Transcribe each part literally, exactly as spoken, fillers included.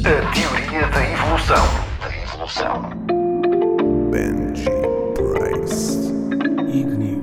A teoria da evolução. Da evolução. Benji Price. Igni.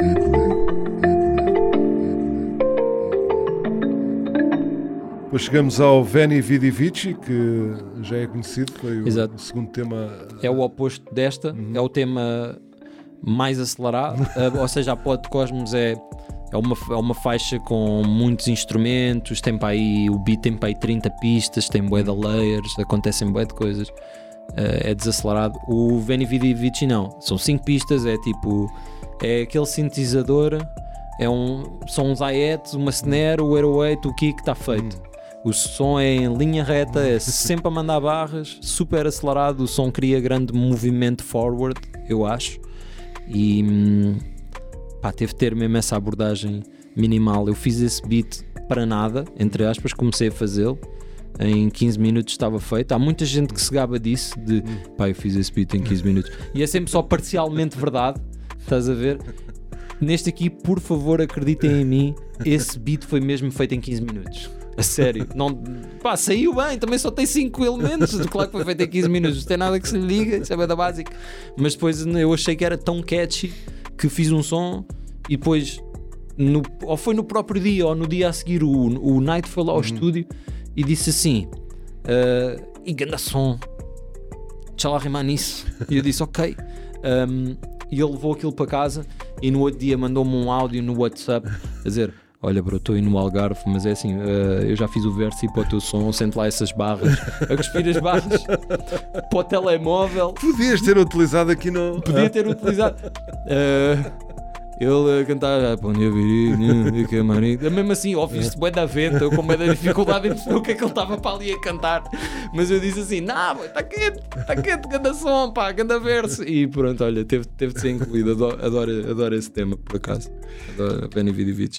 Depois chegamos ao Veni Vidi Vici, que já é conhecido, foi o, Exato. o segundo tema. É o oposto desta, Uhum. é o tema mais acelerado, uh, ou seja, a Pod Cosmos é, é, uma, é uma faixa com muitos instrumentos, tem para aí, o beat tem para aí trinta pistas, tem bué de layers, acontecem bué de coisas, uh, é desacelerado. O Veni Vidi Vici não, são cinco pistas, é tipo, é aquele sintetizador, é um, são uns hi-hats, uma snare, o zero oito, o kick, está feito. Uhum. O som é em linha reta, é sempre a mandar barras, super acelerado, o som cria grande movimento forward, eu acho. E hum, pá, teve de ter mesmo essa abordagem minimal. Eu fiz esse beat para nada, entre aspas, comecei a fazê-lo. Em quinze minutos estava feito. Há muita gente que se gaba disso, de pá, eu fiz esse beat em quinze minutos. E é sempre só parcialmente verdade, estás a ver? Neste aqui, por favor, acreditem em mim, esse beat foi mesmo feito em quinze minutos. A sério, não, pá, saiu bem, também só tem cinco elementos, claro que foi feito em quinze minutos, não tem nada que se lhe liga, isso é bem da básica. Mas depois eu achei que era tão catchy que fiz um som e depois, no, ou foi no próprio dia ou no dia a seguir, o, o Night foi lá ao uhum. estúdio e disse assim: uh, e ganda som, deixa lá rimar nisso. E eu disse ok. Um, e ele levou aquilo para casa e no outro dia mandou-me um áudio no WhatsApp a dizer: olha bro, estou aí no Algarve, mas é assim, uh, eu já fiz o verso e para o teu som, sente lá essas barras, a cuspir as barras para o telemóvel. Podias ter utilizado aqui no... Podia ter utilizado. Uh, ele a cantar, ah, pô, mesmo assim, ouvi-se bué da venta, eu com bué da dificuldade em perceber o que é que ele estava para ali a cantar. Mas eu disse assim, não, está quente, está quente, ganda som, pá, ganda verso. E pronto, olha, teve, teve de ser incluído, adoro, adoro, adoro esse tema, por acaso. Adoro Veni Vidi Vici.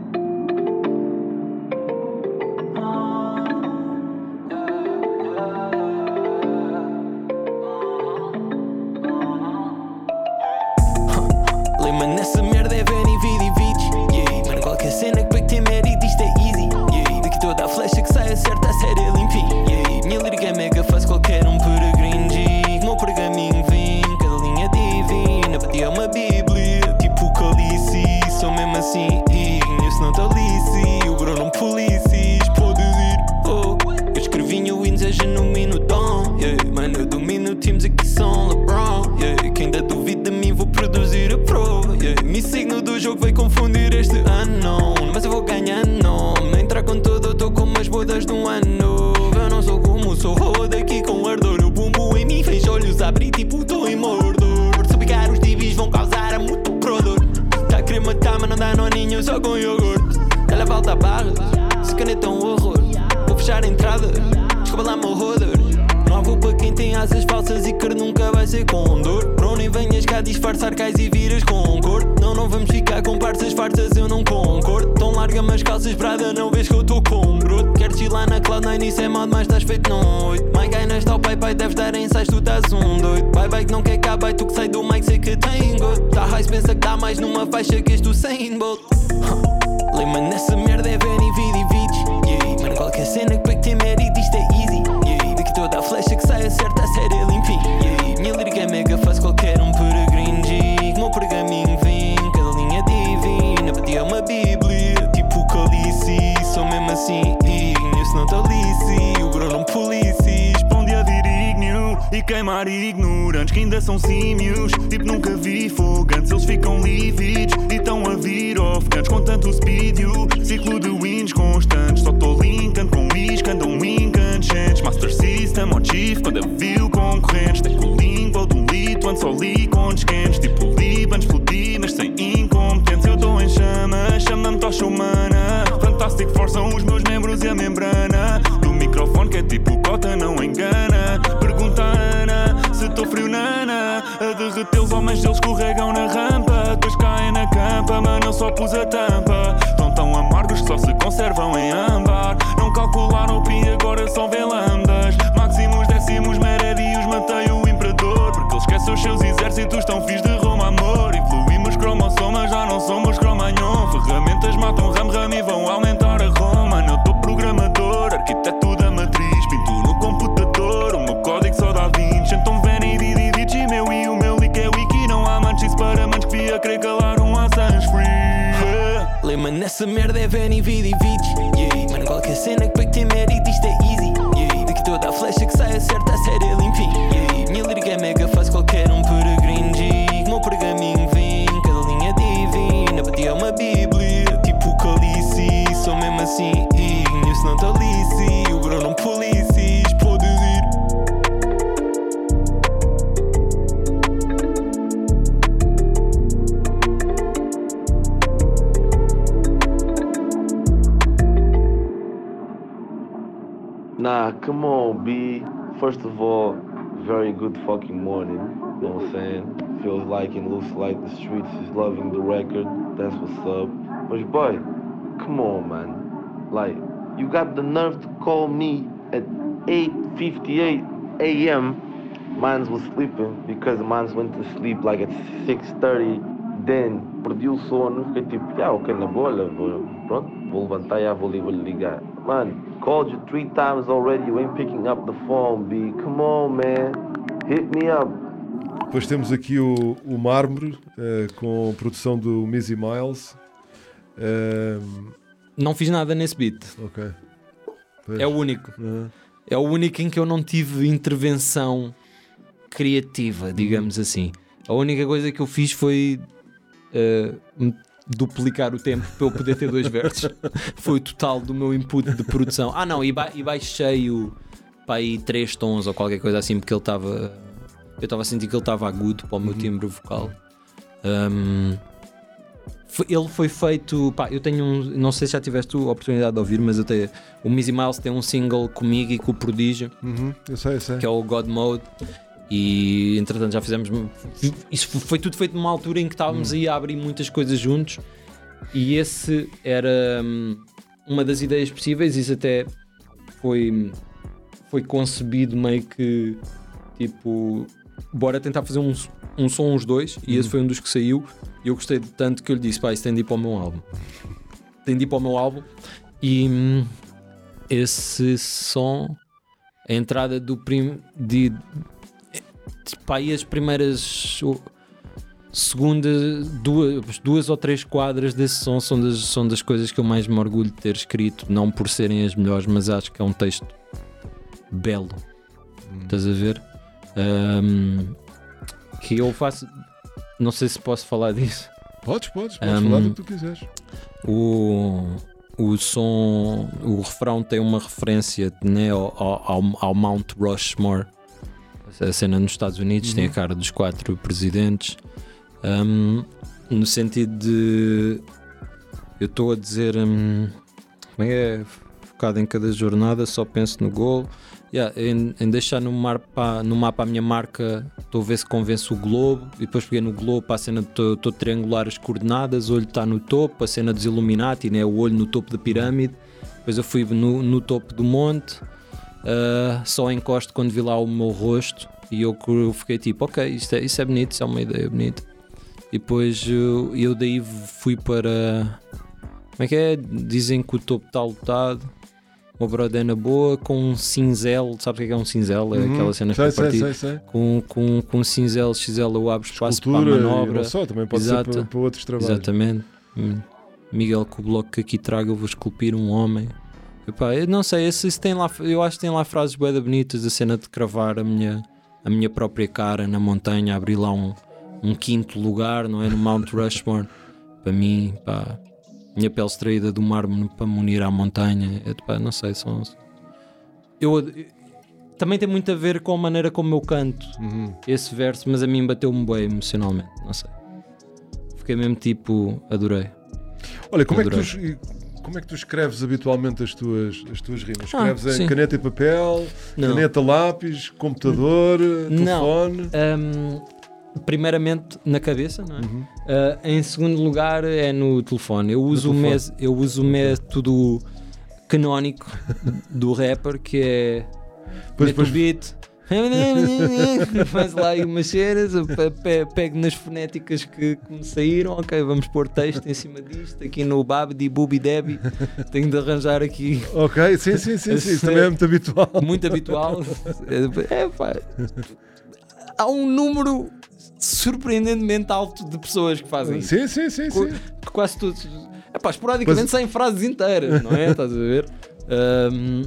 Nessa merda é Veni Vidi Vici, yeah. Mano, qualquer cena que tem mérito, isto é easy, yeah. Daqui toda a flecha que sai acerta a série limpinha, yeah. Minha lírica é mega fácil, qualquer um peregrino diz. Meu pergaminho vem, cada linha divina, para ti é uma bíblia, tipo o Calice. Sou mesmo assim, ígneo, se não te alice. O bro não policies, pode ir, oh. Eu escrevi o Winds é genuíno dom, yeah. Mano, eu domino teams aqui são LeBron, yeah. Quem ainda duvida de mim vou produzir a pro. Yeah. Me signo do jogo vai confundir este ano, mas eu vou ganhar nome. Entrar com tudo, eu tô como as bodas de um ano. Eu não sou como sou roda aqui com ardor. O bumbo em mim fez olhos a abrir tipo tô em Mordor. Se picar os divis vão causar a muito prodor. Tá a querer matar mas não dá noninho só com iogurte. Ela falta barras, se caneta é um horror. Vou fechar a entrada, desculpa lá meu roder. Não há voo para quem tem asas falsas e que nunca vai ser com dor. Bro, nem venhas cá disfarçar cais e viras com cor. Não, não vamos ficar com parças fartas, eu não concordo. Tão larga-me as calças brada, não vês que eu tô com broto. Queres ir lá na cloud nine, isso é modo, mas estás feito no oito. My guy nesta ao pai pai, deves dar ensaios, tu estás um doido. Bye bye que não quer cá, vai tu que sai do mic, sei que tem gosto. Tá high, pensa que dá mais numa faixa que este Usain Bolt. Lema nessa merda é Veni Vidi Vici, yeah. Mano, qualquer cena que tem mérito, isto é easy, yeah. Daqui toda a flecha que sai acerta a série limpinha, yeah. Minha lírica é mega fácil, qualquer um peregrino diz. Meu pergaminho vem, cada linha divina, para ti é uma bíblia, tipo o Calice. Sou mesmo assim, ígneo, se não te alice. O bro não policies, pão de haver ígneo e queimar ignorantes que ainda são símios. Tipo nunca vi fogo antes, eles ficam lívidos e estão a vir ofegantes com tanto speed. Ciclo de wins constantes, só tô linkando com is que andam incandescentes. Master System on Chief, quando eu vi o concorrentes. Tem com língua de um litro, ando só li com desquentes. Tipo Líbanos, explodi, mas sem incompetentes. Eu tô em chamas, chama-me tocha humana. Fantastic Force são os meus membros e a membrana do microfone que é tipo cota, não engana. Pergunta a Ana se tô frio, nana. A derretê-los, homens eles escorregam na rampa. Depois caem na campa, mano eu só pus a tampa. Tão tão amargos que só se conservam em âmbar. Não calcularam o pi, agora só vê lambdas. Máximos, décimos, meredios, matei o imperador. Porque ele esquece os seus exércitos, tão fios de Roma, amor. Influímos cromossomas, já não somos cromagnon. Ferramentas matam ram, ram e vão aumentar a Roma. Eu tô programador, arquiteto da matriz. Pinto no computador. Se merda é Veni Vidi Vici, yeah. Mano, qualquer cena que para que tem mérito, isto é easy, yeah. Daqui toda a flecha que sai acerta a série limpinho, yeah. Minha lírica é mega, faz qualquer um peregrino, yeah. Meu pergaminho vem, cada linha divina, para ti é uma bíblia, tipo Calice. Sou mesmo assim, igno, se não te alice, o bro não policies, podes ir. Nah, come on, B. First of all, very good fucking morning. You know what I'm saying? Feels like and looks like the streets is loving the record. That's what's up. But boy, come on, man. Like, you got the nerve to call me at eight fifty-eight a.m. Mans was sleeping because mans went to sleep like at six thirty. Then, perdi o sono, fiquei tipo, ah, ok, na bola, vou, pronto, vou levantar e vou, vou ligar. Man, called you three times already, you ain't picking up the phone, B. Come on, man, hit me up. Depois temos aqui o, o Mármore, uh, com produção do Mizzy Miles. Uh, Não fiz nada nesse beat. ok. Pois. É o único. Uhum. É o único em que eu não tive intervenção criativa, digamos assim. A única coisa que eu fiz foi uh, duplicar o tempo para eu poder ter dois versos. Foi o total do meu input de produção. Ah não, e, ba- e baixei o para aí três tons ou qualquer coisa assim, porque ele estava, eu estava a sentir que ele estava agudo para o meu timbre vocal. Um, foi, ele foi feito, pá, eu tenho um, não sei se já tiveste a oportunidade de ouvir, mas eu tenho, o Mizzy Miles tem um single comigo e com o Prodígio, Uhum, eu sei, eu sei. que é o God Mode. E entretanto já fizemos. Isso foi tudo feito numa altura em que estávamos aí a abrir muitas coisas juntos. E esse era hum, uma das ideias possíveis. Isso até foi, foi concebido meio que tipo, bora tentar fazer um, um som os dois. E esse foi um dos que saiu. E eu gostei de tanto que eu lhe disse: pá, isso tem de ir para o meu álbum. Tem de ir para o meu álbum. E hum, esse som, a entrada do prim, de. Pá, aí as primeiras segundas duas, duas ou três quadras desse som são das, são das coisas que eu mais me orgulho de ter escrito, não por serem as melhores, mas acho que é um texto belo. Hum. Estás a ver? Um, que eu faço, não sei se posso falar disso. Podes, podes, podes Um, falar do que tu quiseres. O, o som, o refrão tem uma referência, né, ao, ao, ao Mount Rushmore. A cena nos Estados Unidos, uhum. Tem a cara dos quatro presidentes, um, no sentido de eu estou a dizer um, como é, é focado em cada jornada, só penso no gol, yeah, em, em deixar no mapa, no mapa a minha marca, estou a ver se convence o globo, e depois peguei no globo para a cena de estou a triangular as coordenadas, o olho está no topo, a cena dos Illuminati, né, o olho no topo da pirâmide, depois eu fui no, no topo do monte. Uh, só encosto quando vi lá o meu rosto e eu, eu fiquei tipo, ok, isto é, isso é bonito, isso é uma ideia bonita. E depois eu, eu daí fui para, como é que é? Dizem que o topo está lotado, uma brodena boa com um cinzel, sabes o que é um cinzel? É uhum, aquela cena sei, que sei, partir. sei, sei. Com, com, com um cinzel X L eu abro espaço Escultura, para a manobra. não só, também pode Exato. ser para, para outros trabalhos. Exatamente. Miguel, com o bloco que aqui trago, eu vou esculpir um homem. Epá, eu não sei, esse, esse tem lá, eu acho que tem lá frases bué bonitas, a cena de cravar a minha, a minha própria cara na montanha, abrir lá um, um quinto lugar, não é? No Mount Rushmore. Para mim, pá, minha pele extraída do mármore para me unir à montanha, é, pá, não sei, são... Eu, eu, também tem muito a ver com a maneira como eu canto, uhum. Esse verso, mas a mim bateu-me bué emocionalmente, não sei. Fiquei mesmo tipo, adorei. Olha, como adorei. é que tu... Como é que tu escreves habitualmente as tuas, as tuas rimas? Ah, Escreves sim. em caneta e papel, não. caneta, lápis, computador, não. telefone? Um, primeiramente na cabeça, não é? Uhum. Uh, em segundo lugar é no telefone. Eu uso, no o, telefone. mes, eu uso o método canónico do rapper, que é Pois, meto pois. o beat, faz lá aí umas cenas, pego nas fonéticas que, que me saíram, ok, vamos pôr texto em cima disto, aqui no Babdi, Bubi, Debi, tenho de arranjar aqui. Ok, sim, sim, sim, sim. Isso também é muito habitual. Muito habitual. É, pá, há um número surpreendentemente alto de pessoas que fazem isso. Sim, sim, sim, Co- sim. que quase todos. Epá, esporadicamente Mas- saem frases inteiras, não é? Estás a ver? Ahm,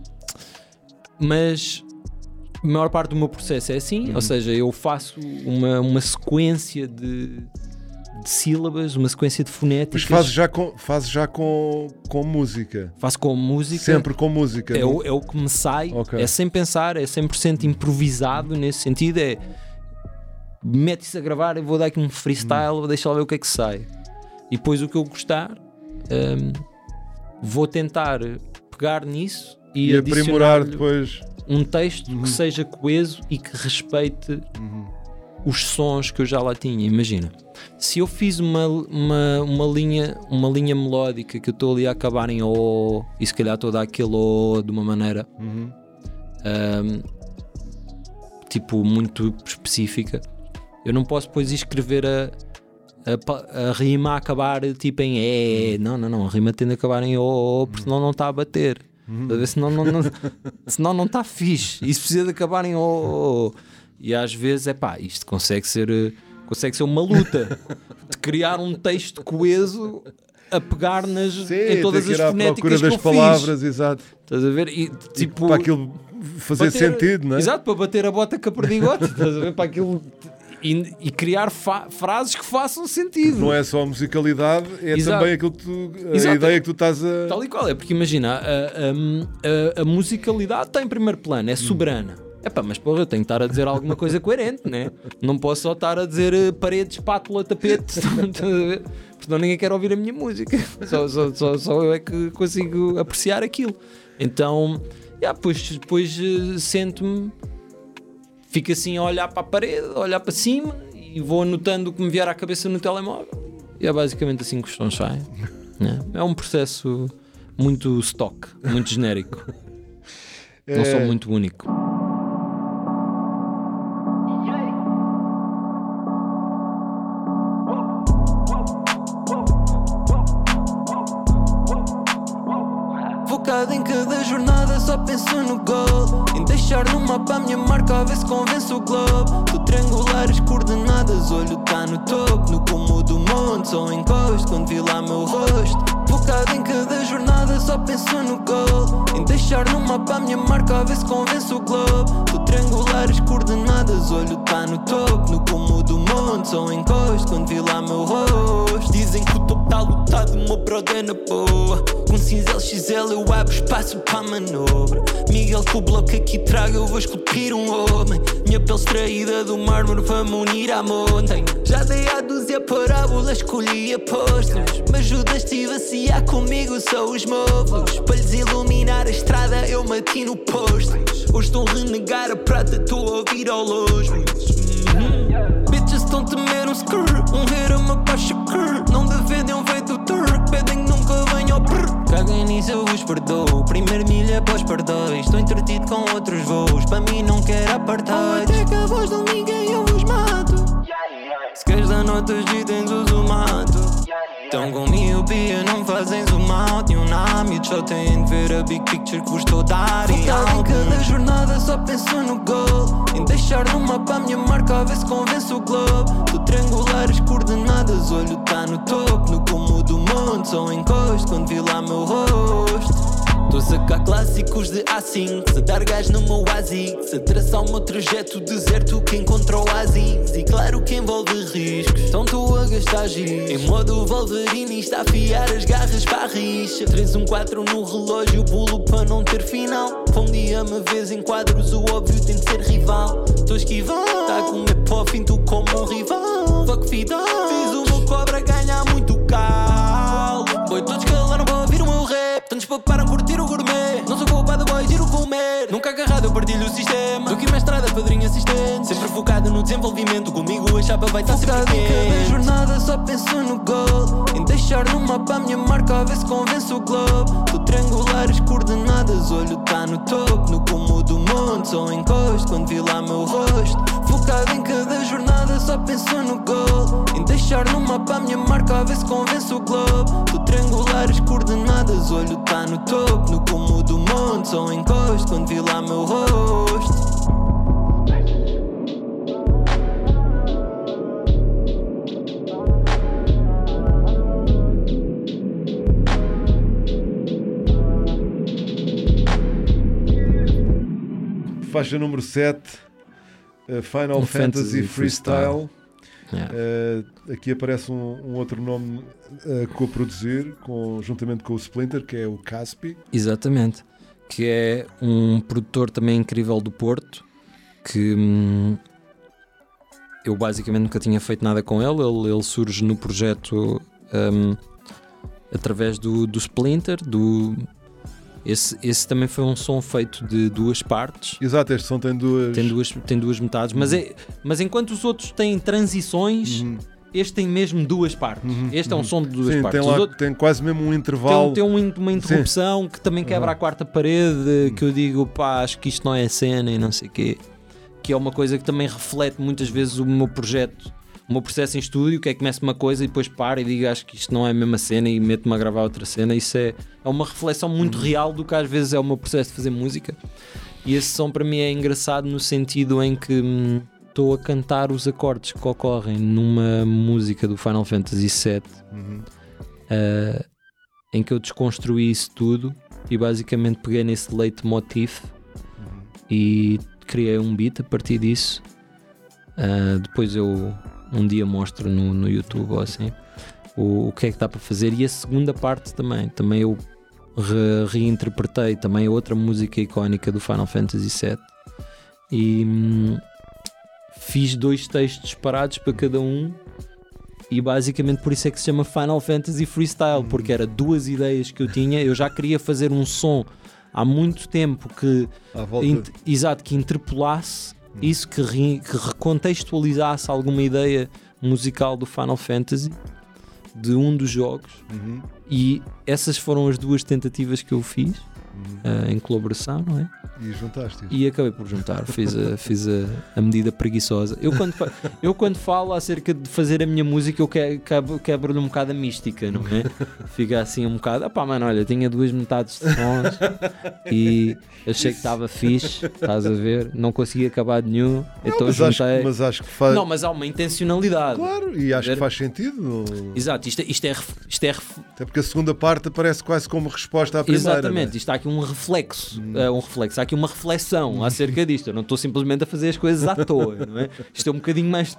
mas a maior parte do meu processo é assim, Uhum. ou seja, eu faço uma, uma sequência de, de sílabas, uma sequência de fonéticas. Mas fazes já com, fazes já com, com música. Faço com música. Sempre com música. É não? o, é o que me sai, Ok. é sem pensar, é cem por cento improvisado nesse sentido. É mete-se a gravar, eu vou dar aqui um freestyle, vou deixar lá ver o que é que sai. E depois o que eu gostar, hum, vou tentar pegar nisso e, E aprimorar adicionar-lhe depois. um texto Uhum. que seja coeso e que respeite Uhum. os sons que eu já lá tinha. Imagina, se eu fiz uma, uma, uma, linha, uma linha melódica que eu estou ali a acabar em O e se calhar estou a dar aquele O de uma maneira Uhum. hum, tipo muito específica, eu não posso depois escrever a, a, pa- a rima a acabar tipo em E. Não, não, não, a rima tende a acabar em O, porque senão não está a bater. Estás a ver? Senão não, não, senão não está fixe. Isso precisa de acabar em O. E às vezes é pá, isto consegue ser, eh, consegue ser uma luta de criar um texto coeso a pegar nas, Sim, em todas tem as que ir à procura fonéticas que das eu palavras, fiz. exato. Estás a ver? E, tipo, Para aquilo fazer bater- sentido, não é? Exato, para bater a bota com a perdigote. Estás a ver? Para aquilo. E, e criar fa- frases que façam sentido. Não é só a musicalidade, é Exato. também aquilo que tu, a Exato. ideia que tu estás a. Tal e qual é, porque imagina, a, a- a- a musicalidade está em primeiro plano, é soberana. Epá, mas porra, eu tenho que estar a dizer alguma coisa coerente, né? Não posso só estar a dizer eh, parede, espátula, tapete. Estás a ver? Porque senão ninguém quer ouvir a minha música. Só, só, só, só eu é que consigo apreciar aquilo. Então, yeah, depois, depois eh, sento-me, fico assim a olhar para a parede, a olhar para cima e vou anotando o que me vier à cabeça no telemóvel. E é basicamente assim que os sons saem. Né? É um processo muito stock, muito genérico. Não sou É, muito único. Focado em cada jornada, só penso no gol. Em deixar no mapa a minha marca, a ver se convence o globo. Do triangular as coordenadas, olho tá no topo. No cume do monte, só encosto quando vi lá meu rosto. Focado em cada jornada, só penso no gol. Em deixar no mapa a minha marca, a ver se convence o globo. Do triangular as coordenadas, olho tá no topo. No cume do monte, só encosto quando vi lá meu rosto. Dizem que o topo tá lotado, o meu brother é na boa. Com cinzel X L eu abro espaço para manobra. Miguel, com o bloco aqui trago, eu vou esculpir um homem. Minha pele extraída do mármore, vamos unir à montanha. Já dei a dúzia parábolas, escolhi apóstolos. Mas Judas estive a ciar comigo, são os móveis. Para lhes iluminar a estrada, eu mati no posto. Hoje estão a renegar a prata, estou a ouvir ao longe. Uhum. Bitches estão a temer um skrr, um hater uma baixa crr. Não defendem um feito turk, pedem que nunca venham ao prr. Caguem nisso, eu vos perdoo. Primeiro milha após perdões. Estou entretido com outros voos, para mim não quero apartar. Até que a voz de ninguém eu vos mato. Se queres dar notas de tens o mato. Estão com miopia, não fazem zoom out. E um nome, só têm de ver a big picture que vos estou a dar. Focado em cada jornada, só penso no gol. Em deixar no mapa a minha marca, a ver se convence o globo. Do triangular as coordenadas, olho tá no topo. No cume do monte, só encosto quando vi lá meu rosto. Estou a sacar clássicos de A cinco, a dar gás no meu ASICS, a traçar o meu trajeto deserto que encontra o Aziz. E claro que envolve riscos, então estou a gastar giz. Em modo Wolverine está a afiar as garras para a rixa. três um quatro no relógio, pulo para não ter final. Para um dia me vês em quadros, o óbvio tem de ser rival. Estou a esquivar, tá com o meu pó, finto como um rival. Fuck fidal, fiz o meu cobra ganhar muito cal. Boi, todos calaram para ouvir o meu rap. Tantos paparam curtir o gourmet. Não sou culpado, boy, giro comer. Nunca agarrado, eu partilho o sistema. Do que uma estrada, padrinho assistente. Sempre focado no desenvolvimento. Comigo a chapa vai estar sempre Focado em cada quente. jornada, só penso no gol. Em deixar no mapa a minha marca, a ver se convence o globo. Do triangular as coordenadas, olho tá no topo. No cume do monte, só encosto quando vi lá meu rosto. Focado em cada jornada, só penso no gol. Em deixar no mapa a minha marca, a ver se convence o globo. Do triangular as coordenadas, olho tá no topo. No cume do monte, só encosto quando vi lá meu rosto. faixa número sete, uh, Final Um Fantasy, Fantasy Freestyle. Yeah. Uh, aqui aparece um, um outro nome uh, a co-produzir, com, juntamente com o Splinter, que é o Caspi. Exatamente. Que é um produtor também incrível do Porto, que hum, eu basicamente nunca tinha feito nada com ele. Ele, ele surge no projeto hum, através do, do Splinter. Do, esse, esse também foi um som feito de duas partes. Exato, este som tem duas... Tem duas, tem duas metades, mas, é, mas enquanto os outros têm transições, Uhum. este tem mesmo duas partes. Uhum, Este é um uhum. som de duas Sim, partes. tem, Os lá, outros- tem quase mesmo um intervalo. Tem, tem um- uma interrupção que também quebra Uhum. a quarta parede, que eu digo, pá, acho que isto não é cena e não sei o quê. Que é uma coisa que também reflete muitas vezes o meu projeto, o meu processo em estúdio, que é que começo uma coisa e depois paro e digo, acho que isto não é a mesma cena e meto-me a gravar outra cena. Isso é, é uma reflexão muito Uhum. real do que às vezes é o meu processo de fazer música. E esse som para mim é engraçado no sentido em que hum, estou a cantar os acordes que ocorrem numa música do Final Fantasy sete, Uhum. uh, em que eu desconstruí isso tudo e basicamente peguei nesse leitmotiv e criei um beat a partir disso. Uh, depois eu um dia mostro no, no YouTube ou assim o, o que é que dá para fazer. E a segunda parte também, também eu re, reinterpretei também outra música icónica do Final Fantasy sete e hum, fiz dois textos separados para cada um. E basicamente por isso é que se chama Final Fantasy Freestyle, porque era duas ideias que eu tinha. Eu já queria fazer um som há muito tempo que, À volta. int- exato, que interpolasse isso, que, re, que recontextualizasse alguma ideia musical do Final Fantasy, de um dos jogos. Uhum. E essas foram as duas tentativas que eu fiz, Uhum. uh, em colaboração, não é? E juntaste E acabei por juntar, fiz a, fiz a, a medida preguiçosa. Eu quando, fa- eu quando falo acerca de fazer a minha música, eu que- quebro- quebro-lhe um bocado a mística, não é? Fica assim um bocado, ah pá, mano, olha, tinha duas metades de sons e achei que estava fixe, estás a ver? Não consegui acabar de nenhum, então mas, acho, juntei. mas acho que faz. Não, mas há uma intencionalidade. Claro, e acho Ver- que faz sentido. Exato, isto é, isto, é, ref- isto é ref- Até porque a segunda parte aparece quase como resposta à primeira. exatamente, não é? isto há aqui um reflexo, é, um reflexo, há aqui uma reflexão acerca disto. Eu não estou simplesmente a fazer as coisas à toa, não é? Isto é um bocadinho mais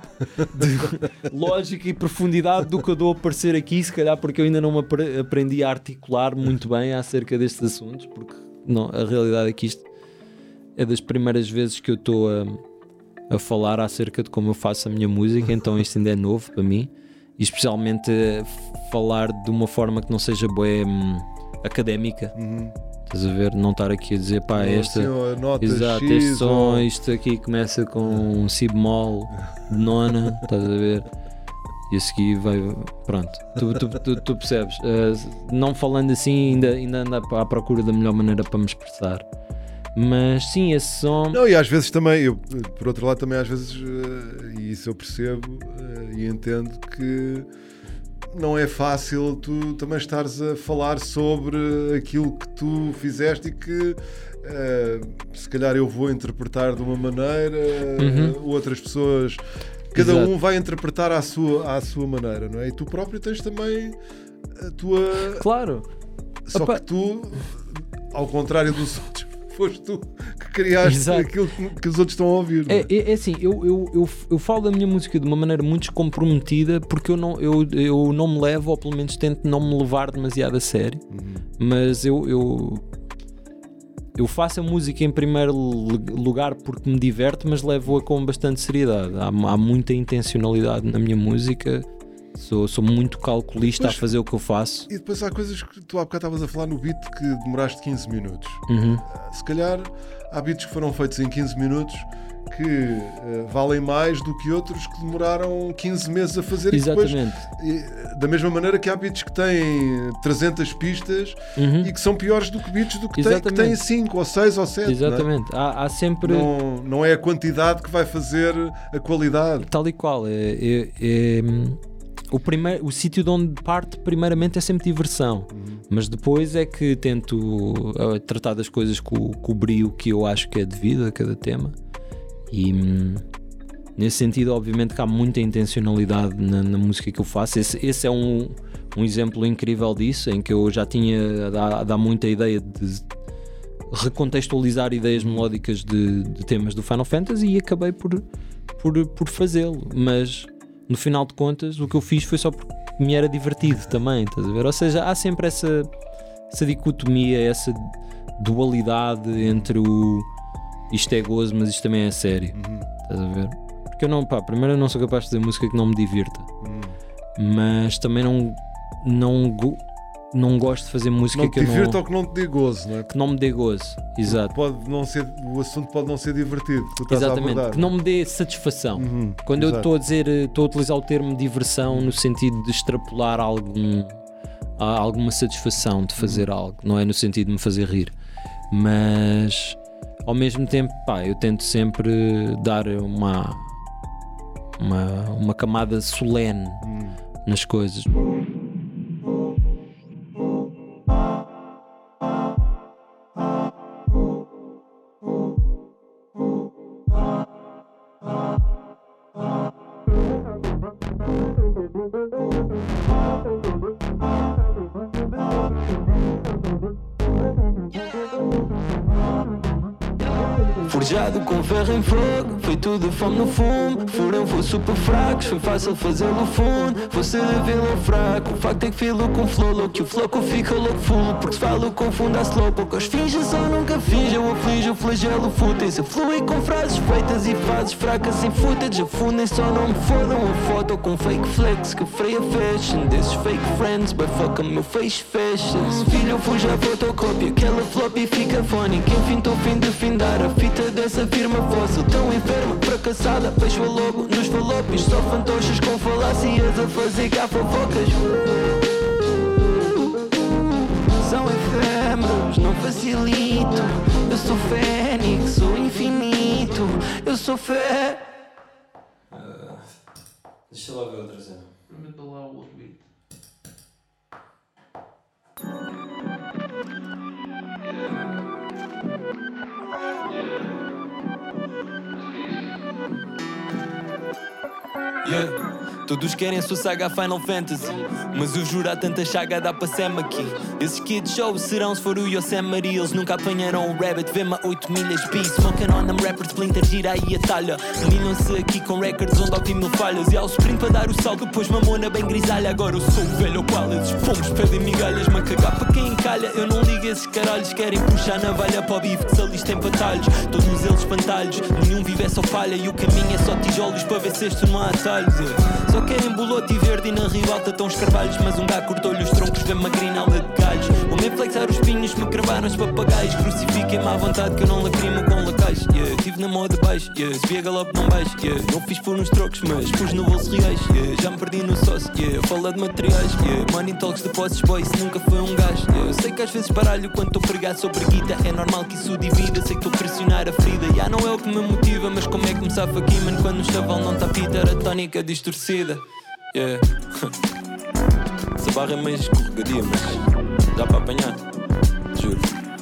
de lógica e profundidade do que eu dou a aparecer aqui, se calhar porque eu ainda não me apre- aprendi a articular muito bem acerca destes assuntos, porque não, a realidade é que isto é das primeiras vezes que eu estou a, a falar acerca de como eu faço a minha música, então isto ainda é novo para mim, e especialmente eh, falar de uma forma que não seja bué hum, académica. Uhum. Estás a ver? Não estar aqui a dizer, pá, esta. Assim, ó, nota Exato, X, este som, ou- isto aqui começa com um si bemol de nona, estás a ver? E a seguir vai. Pronto, tu, tu, tu, tu percebes. Uh, não falando assim, ainda, ainda ando à procura da melhor maneira para me expressar. Mas sim, esse som. Não, e às vezes também, eu, por outro lado, também às vezes, eh, e isso eu percebo eh, e entendo que não é fácil tu também estares a falar sobre aquilo que tu fizeste e que eh, se calhar eu vou interpretar de uma maneira, Uhum. outras pessoas, cada Exato. um vai interpretar à sua, à sua maneira, não é? E tu próprio tens também a tua. Claro, Só Opa. que tu, ao contrário dos outros, foste tu que criaste Exato. aquilo que, que os outros estão a ouvir. não é, é? é, é assim, eu, eu, eu, eu falo da minha música de uma maneira muito descomprometida porque eu não, eu, eu não me levo, ou pelo menos tento não me levar demasiado a sério. Uhum. Mas eu, eu, eu faço a música em primeiro lugar porque me diverte, mas levo-a com bastante seriedade. Há, há muita intencionalidade na minha música, sou, sou muito calculista Mas- a fazer o que eu faço. E depois há coisas que tu há bocado estavas a falar no beat que demoraste quinze minutos. Uhum. Se calhar há beats que foram feitos em quinze minutos que eh, valem mais do que outros que demoraram quinze meses a fazer. Exatamente. E depois, e, da mesma maneira que há beats que têm trezentas pistas Uhum. e que são piores do que beats do que têm, que Exatamente. têm cinco ou seis ou sete. Exatamente. Há, há sempre. Não, não é a quantidade que vai fazer a qualidade. Tal e qual. É, é- é, hum, o primeiro, o sítio de onde parte, primeiramente, é sempre diversão. Mas depois é que tento uh, tratar das coisas com, o- com o brio que eu acho que é devido a cada tema. E hum, nesse sentido, obviamente, que há muita intencionalidade na, na música que eu faço. Esse, esse é um, um exemplo incrível disso, em que eu já tinha dado muita ideia de recontextualizar ideias melódicas de, de temas do Final Fantasy e acabei por, por, por fazê-lo, mas no final de contas o que eu fiz foi só porque me era divertido também, estás a ver? Ou seja, há sempre essa, essa dicotomia, essa dualidade entre o isto é gozo, mas isto também é sério, Uhum. estás a ver? Porque eu não, pá, primeiro eu não sou capaz de fazer música que não me divirta, Uhum. mas também não, não, go- não gosto de fazer música Não te que, eu divirta não, ou que não te dê gozo, não é? que não me dê gozo, exato. Pode não ser, o assunto pode não ser divertido, que tu estás a Exatamente, abordar. que não me dê satisfação. Uhum, Quando eu exato. estou a dizer, estou a utilizar o termo diversão no sentido de extrapolar algum, a- alguma satisfação de fazer Uhum. algo, não é no sentido de me fazer rir, mas ao mesmo tempo, pá, eu tento sempre dar uma, uma, uma camada solene Hum. nas coisas. Forjado com ferro em fogo, feito de fome no fumo. Foram foi super fracos, foi fácil fazê-lo fundo. Você de vilão fraco, o facto é que filo com flow louco. E o floco fica louco full, porque se falo confunde a slow. Poucas fingem, só nunca finge. Eu aflijo o flagelo fúteis. Eu flui com frases feitas e fases fracas sem footage. Afundem, só não me fodam. A foto com fake flex que freia fashion desses fake friends, but fuck a meu face fashion. Filho, fuja a fotocópia, aquela floppy fica funny. Quem fintou fim de findar a fita dessa firma fóssil. Tão enferma, fracassada, fecho a logo nos falópios. Só fantoches com falácias a fazer cá fofocas. São efêmeros, não facilito. Eu sou fênix, sou infinito. Eu sou fé. Deixa lá ver outra cena. Yeah. Todos querem sua saga Final Fantasy, mas eu juro há tanta chaga dá para Sam aqui. Esses kids show serão se for o Yosemite. Eles nunca apanharam o rabbit, vê-me a oito milhas B. Smoking on them rappers, splinter, gira aí a talha. Aninam-se aqui com records onde obtive mil falhas. E ao sprint para dar o salto, depois mamona bem grisalha. Agora eu sou o velho ao qual eles fomos, pedem migalhas-me a cagar para quem encalha. Eu não ligo esses caralhos, querem puxar na valha para o bife que se alistem para talhos. Todos eles espantalhos, nenhum vive é só falha. E o caminho é só tijolos para ver se este não há atalhos. Yeah. Só querem bolote e verde e na ribalta estão os carvalhos. Mas um gato cortou-lhe os troncos, vê-me uma grinalda de galhos. Vou-me flexar os pinhos, me cravaram os papagaios. Crucifiquem-me à vontade que eu não lacrimo com lacais. Yeah, tive na moda baixo, yeah, se via galope não baixo. Yeah, não fiz por uns trocos, mas pus no bolso reais. Yeah, já me perdi no sócio, yeah, fala de materiais. Yeah, money talks de posses, boy, isso nunca foi um gajo. Yeah, eu sei que às vezes baralho quando estou pregado sobre guita. É normal que isso divida, sei que estou a pressionar a ferida. Já não é o que me motiva, mas como é que me safa aqui, mano, quando o chaval não está pita, era tónica distorcida. Yeah. Essa barra é meio escorregadia, mas dá para apanhar, juro.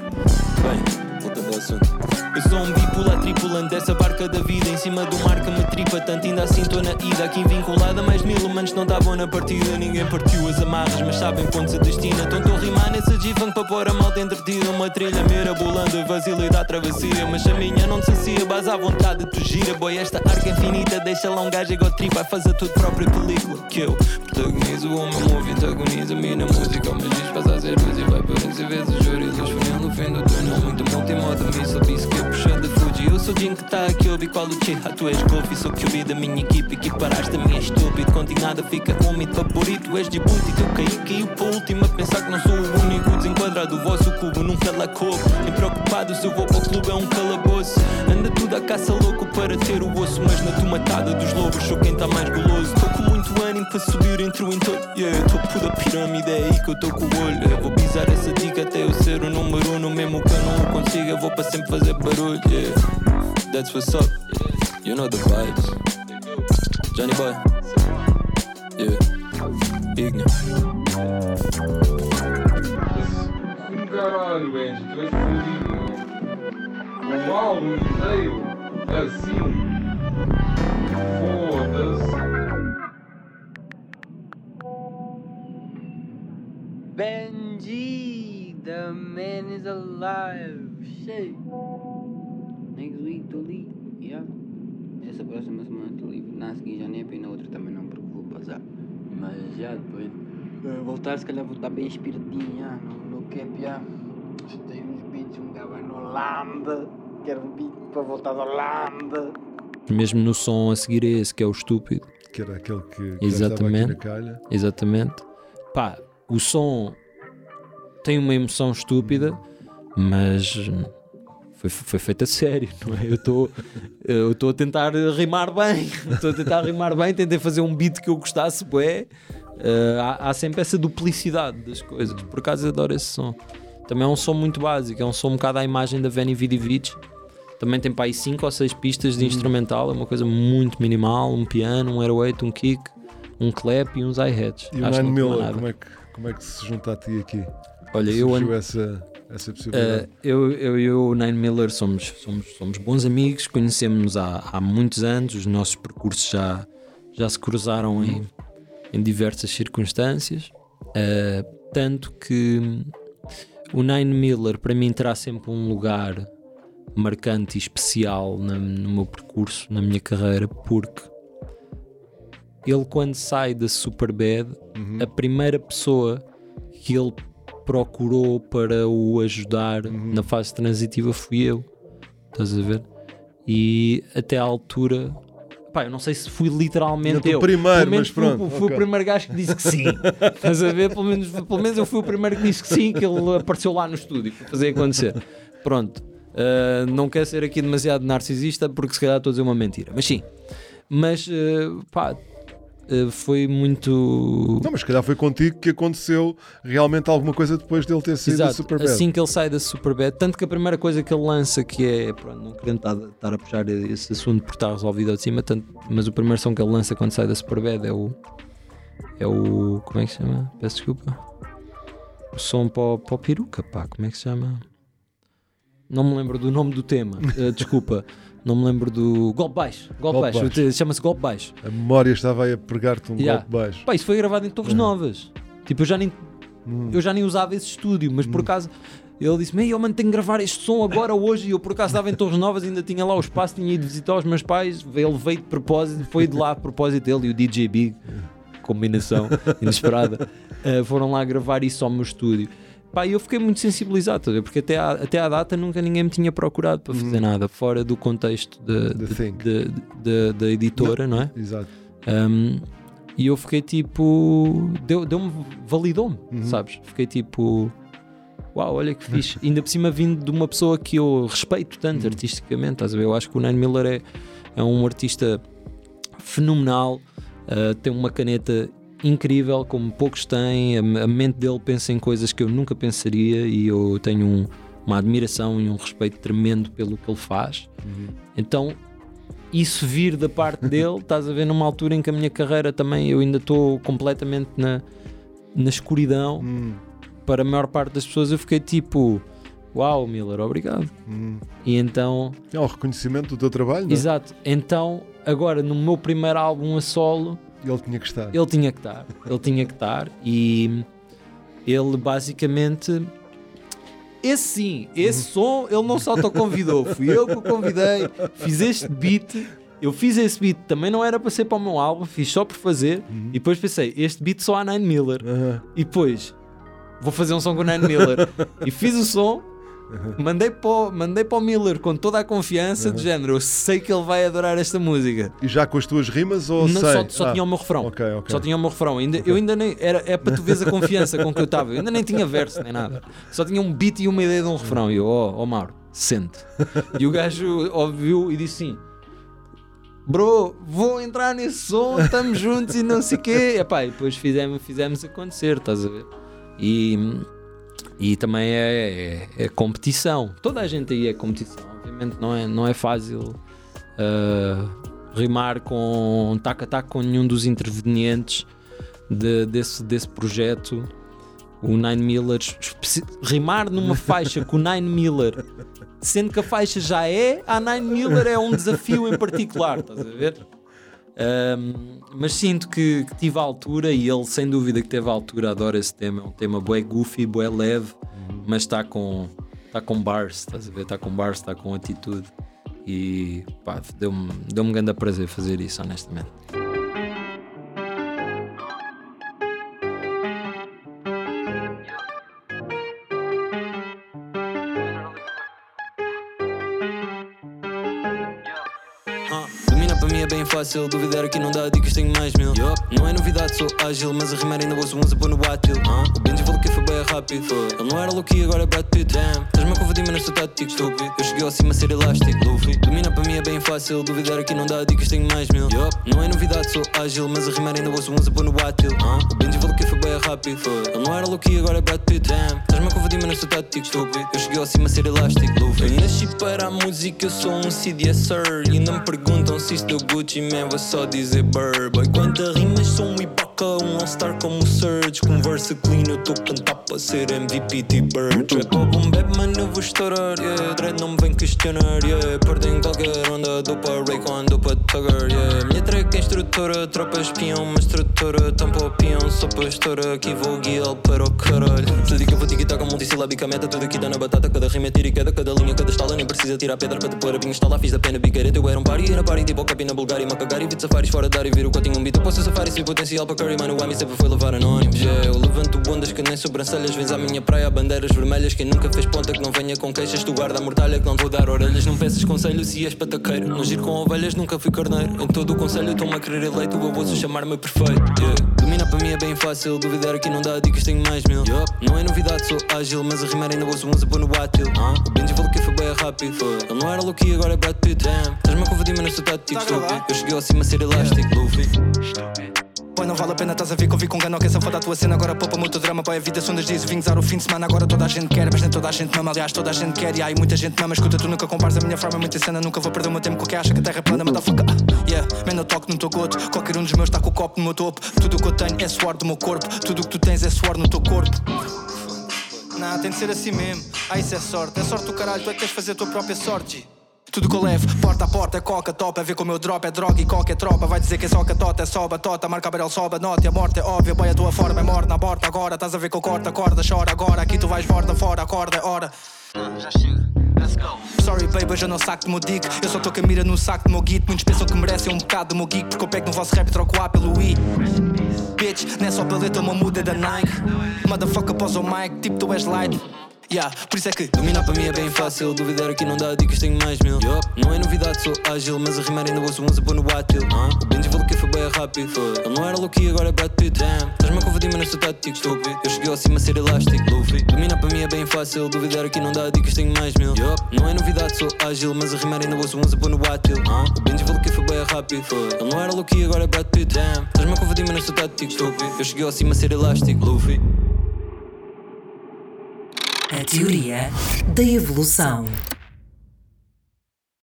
Bem, voltando ao assunto. Eu sou um bipolar tripulante dessa barca da vida. Em cima do mar que me tripa tanto, ainda assim estou na ida. Aqui vinculada, mais mil humanos não estavam na partida. Ninguém partiu as amarras, mas sabem quando se destina. Então estou a rimar nessa G-Funk para pôr a malta entretida. Uma trilha mirabolando, vazila e dá travessia. Mas a minha não te sacia, base à vontade, tu gira. Boy, esta arca infinita deixa lá um gajo igual trip. Vai fazer a tua própria película. Que eu protagonizo o meu movie, antagoniza-me na música. Mas diz passa a ser luz e vai por esse vezes juro. E luz funil no fim do túnel, muito multimodo. Me sabia que eu puxando a Fuji. Eu sou o Jin que tá aqui, eu vi qual o Chi. Ah, tu és Goofy, sou que eu vi da minha equipe. Que paraste a mim é estúpido, contigo nada fica úmido. Favorito, és Djibouti, teu caí caiu para a última. Pensar que não sou o único desenquadrado. O vosso cubo nunca lá coube. Nem preocupado se eu vou para o clube é um calabouço. Anda tudo a caça louco para ter o osso. Mas na tomatada dos lobos sou quem tá mais guloso. Tô com muito ânimo para subir entre o entorno. Yeah, topo da pirâmide, é aí que eu tô com o olho. Eu vou pisar essa dica até eu ser o número um. Mesmo que eu não o consiga, eu vou para sempre fazer barulho. Yeah, that's what's up. You know the vibes. Johnny Boy. Yeah, Igna. Caralho, Benji, tu és fodido, meu. O álbum inteiro, assim. Foda-se. Benji, the man is alive. shit. Next week tô ali, yeah. Essa próxima semana tô livre. Na seguinte já nem é, e na outra também não, porque vou passar. Mas já depois uh, voltar, se calhar vou estar bem inspiradinho, yeah, no, no cap, yeah. Tem uns beats, um gajo vai na Holanda. Quero um beat para voltar da Holanda. Mesmo no som a seguir a esse, que é o Estúpido. Que era aquele que, que Exatamente. estava aqui na calha. Exatamente. Pá, o som tem uma emoção estúpida, mas foi, foi feito a sério, não é? Eu estou eu estou a tentar rimar bem, estou a tentar rimar bem, tentei fazer um beat que eu gostasse, bué. Uh, há, há sempre essa duplicidade das coisas. Por acaso eu adoro esse som. Também é um som muito básico, é um som um bocado à imagem da Veni Vidi Vici. Também tem para aí cinco ou seis pistas de instrumental, é uma coisa muito minimal, um piano, um air oito, um kick, um clap e uns hi-hats. E o Acho que Nine não tem Miller, nada. como é, que, como é que se junta a ti aqui? Olha, eu, Surgiu ando, essa, essa possibilidade? uh, eu, eu e o Nine Miller somos, somos, somos bons amigos, conhecemos-nos há, há muitos anos, os nossos percursos já, já se cruzaram em, em diversas circunstâncias, uh, tanto que o Nine Miller para mim terá sempre um lugar marcante e especial na, no meu percurso, na minha carreira, porque ele, quando sai da Superbad, Uhum. a primeira pessoa que ele procurou para o ajudar Uhum. na fase transitiva fui eu, estás a ver? E até à altura, pá, eu não sei se fui literalmente Não, eu, tu primeiro, pelo menos mas fui, pronto, fui ok. o primeiro gajo que disse que sim, estás a ver? Pelo menos, pelo menos eu fui o primeiro que disse que sim, que ele apareceu lá no estúdio para fazer acontecer. Pronto. Uh, não quero ser aqui demasiado narcisista, porque se calhar estou a dizer uma mentira, mas sim, mas uh, pá, uh, foi muito. Não, mas se calhar foi contigo que aconteceu realmente alguma coisa depois dele ter sido Exato, Superbad. assim que ele sai da Superbad, tanto que a primeira coisa que ele lança, que é, pronto, não querendo estar, estar a puxar esse assunto por estar resolvido ao de cima, tanto, mas o primeiro som que ele lança quando sai da Superbad é o é o, como é que se chama? Peço desculpa, o som para o, para o peruca, pá, como é que se chama? Não me lembro do nome do tema, uh, desculpa, não me lembro do Golpe Baixo, Golpe, Golpe Baixo, Baixo. Te- chama-se Golpe Baixo. A memória estava aí a pregar-te um Yeah. golpe baixo. Pá, isso foi gravado em Torres Novas, tipo, eu já nem, Hum. eu já nem usava esse estúdio, mas por acaso ele disse-me, eu mano, tenho que gravar este som agora, hoje, e eu por acaso estava em Torres Novas, ainda tinha lá o espaço, tinha ido visitar os meus pais, ele veio de propósito, foi de lá a propósito, ele e o D J Big, combinação inesperada, uh, foram lá gravar isso ao meu estúdio. Pá, eu fiquei muito sensibilizado, tá a ver? Porque até à, até à data nunca ninguém me tinha procurado para fazer nada fora do contexto da The de, thing. de, de, da editora, não é? Exato. Um, e eu fiquei tipo, deu, deu-me, validou-me, sabes? Fiquei tipo, uau, olha que fixe. Ainda por cima vindo de uma pessoa que eu respeito tanto artisticamente, estás a ver? Eu acho que o Nine Miller é, é um artista fenomenal, uh, tem uma caneta incrível, como poucos têm, a, a mente dele pensa em coisas que eu nunca pensaria e eu tenho um, uma admiração e um respeito tremendo pelo que ele faz. Então, isso vir da parte dele, estás a ver, numa altura em que a minha carreira também, eu ainda estou completamente na, na escuridão, Hum, para a maior parte das pessoas eu fiquei tipo, uau, Miller, obrigado. hum. E então, É um reconhecimento do teu trabalho, não é? exato, então agora no meu primeiro álbum a solo, Ele tinha que estar. ele tinha que estar, ele tinha que estar e ele basicamente, esse sim, esse som ele não só te convidou, fui eu que o convidei, fiz este beat, eu fiz esse beat, também não era para ser para o meu álbum, fiz só por fazer e depois pensei, este beat só há Nine Miller Aham. e depois vou fazer um som com o Nine Miller e fiz o som, mandei para, o, mandei para o Miller com toda a confiança do género, eu sei que ele vai adorar esta música. E já com as tuas rimas ou Não, sem? só, só Ah, tinha o meu refrão. ok, ok. Só tinha o meu refrão. Ainda, Eu ainda nem. Era, é para tu veres a confiança com que eu estava. Eu ainda nem tinha verso nem nada. Só tinha um beat e uma ideia de um refrão. E eu, ó oh, oh, Mauro, sente. E o gajo ouviu e disse assim: bro, vou entrar nesse som, estamos juntos e não sei o quê. Epá, e depois fizemos, fizemos acontecer, estás a ver? E. E também é, é, é competição. Toda a gente aí é competição. Obviamente não é, não é fácil uh, rimar com tac a tac com nenhum dos intervenientes de, desse, desse projeto. O Nine Miller, especi- rimar numa faixa com o Nine Miller, sendo que a faixa já é, a Nine Miller é um desafio em particular, estás a ver? Um, mas sinto que, que tive a altura e ele sem dúvida que teve a altura, adora esse tema, é um tema bué goofy, bué leve, mas está com, tá com bars, estás a ver? Está com bars, está com atitude. E pá, deu-me deu-me um grande prazer fazer isso, honestamente. É bem fácil, duvidar aqui não dá dicas, tenho mais mil. Yup. Não é novidade, sou ágil, mas a rimar ainda ouço uns a pôr no átil. uh. O Benji falou que foi bem rápido. Ele não era Loki, agora é Brad Pitt. Damn, estás-me a confundir, mas não sou tático, estúpido. Eu cheguei ao cima a ser elástico, Luffy. Domina para mim é bem fácil, duvidar aqui não dá dicas, tenho mais mil. Yup. Não é novidade, sou ágil, mas a rimar ainda ouço uns a pôr no átil. uh. O Benji falou que foi bem rápido. Ele não era Loki, agora é Brad Pitt. Damn, estás-me a confundir, mas não sou tático, estúpido. Eu cheguei ao cima a ser elástico, Luffy. Eu nasci para a música, eu sou um C D, yes sir. E ainda me perguntam se isto deu Gucci, man, vou só dizer burba. Quantas rimas sou um Ibaka, um all-star como o Surge. Conversa clean, eu tô a cantar para ser M V P T-Bird. Trap ou boom bap, mano, eu vou estourar, yeah. Dread não me vem questionar, yeah. Perdem qualquer onda, dou para Raycon, dou para Tugger, yeah. Minha track é instrutora, tropa espião, uma estrutura. Tampa o peão, só para estoura. Aqui vou guiar para o caralho. Se digo que eu vou tiquitar com multissilábica meta. Tudo aqui dá na batata, cada rima é tiro e queda. Cada linha, cada estala, nem precisa tirar pedra para te pôr a binha instalar. Fiz da pena bicareta, eu era um party, era party tipo o capi na Bulgária. Uma cagar e vi de safaris fora da área e vir o cotinho um beat. Eu posso safari sem potencial para curry, mano, o Ami sempre foi levar anónimos. Yeah, eu levanto ondas que nem sobrancelhas. Vens à minha praia, bandeiras vermelhas. Quem nunca fez ponta que não venha com queixas. Tu guarda a mortalha que não te vou dar orelhas. Não peças conselho se és pataqueiro. Não giro com ovelhas, nunca fui carneiro. Em todo o conselho estou-me a querer eleito. Eu ouço chamar-me perfeito, yeah. Domina para mim é bem fácil, duvidar aqui não dá dicas, tenho mais mil. Yup. Não é novidade, sou ágil, mas a rimar ainda ouço uns a pôr no átil. uh. O Benji falou que foi bem rápido. Ele não era Loki, agora é Brad Pitt. Damn, estás-me a confundir, mas não sou tático, estúpido. Eu cheguei ao cima a ser elástico, Luffy. Boy, não vale a pena, estás a ver que eu vi com gano que essa foda a tua cena. Agora poupa muito drama, boy, a vida são dois dias. Vim usar o fim de semana, agora toda a gente quer. Mas nem toda a gente mama, aliás toda a gente quer. E aí muita gente mama, escuta, tu nunca compares a minha forma. Muita cena, nunca vou perder o meu tempo com quem acha que a terra é plana. Motherfucker, yeah, man, eu toco no teu goto. Qualquer um dos meus está com o copo no meu topo. Tudo o que eu tenho é suor do meu corpo. Tudo o que tu tens é suor no teu corpo. Nah, tem de ser assim mesmo. Ah, isso é sorte, é sorte do caralho. Tu é que tens de fazer a tua própria sorte. Tudo que eu levo, porta a porta, é coca, top. É ver como eu drop, é droga e qualquer tropa. Vai dizer que é só catota, é só batota. Marca a barrel, sobe a nota e a morte é óbvia. Boy, a tua forma é morna, aborta agora. Estás a ver que eu corto a corda, chora agora. Aqui tu vais borda fora, acorda é hora. Já chega, let's go. Sorry baby, hoje eu não saco do meu dick. Eu só tô com a mira no saco do meu guito. Muitos pensam que merecem um bocado do meu geek. Porque eu pego no vosso rap e troco o A pelo I. Bitch, não é só paleta, uma muda da Nike. Motherfucker, pós o mic, tipo tu és light. Yeah, por isso é que dominar para mim é bem fácil. Duvidar aqui não dá dicas, tenho mais mil. Yup. Não é novidade, sou ágil, mas a rimar ainda ouço uns a pôr no átil. uh. O Benji falou que foi bem rápido. Ele não era Loki, agora é Brad Pitt. Damn, estás-me a confundir, mas não sou tático, estúpido. Eu cheguei ao cima a ser elástico, Luffy. Dominar para mim é bem fácil, duvidar aqui não dá dicas, tenho mais mil. Yup. Não é novidade, sou ágil, mas a rimar ainda ouço uns a pôr no átil. uh. O Benji falou que foi bem rápido. Ele não era Loki, agora é Brad Pitt. Damn, estás-me a confundir, mas não sou tático, estúpido. Eu cheguei ao cima a ser elástico, Luffy. A teoria da evolução.